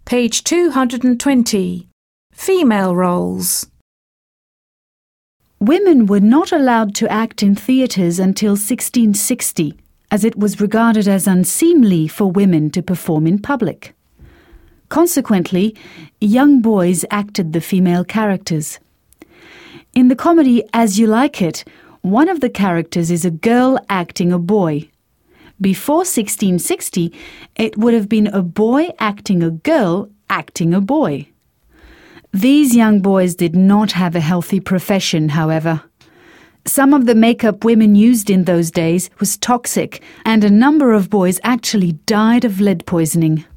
Page 220. Female roles. Women were not allowed to act in theatres until 1660, as it was regarded as unseemly for women to perform in public. Consequently, young boys acted the female characters. In the comedy As You Like It, one of the characters is a girl acting a boy. Before 1660, it would have been a boy acting a girl acting a boy. These young boys did not have a healthy profession, however. Some of the makeup women used in those days was toxic, and a number of boys actually died of lead poisoning.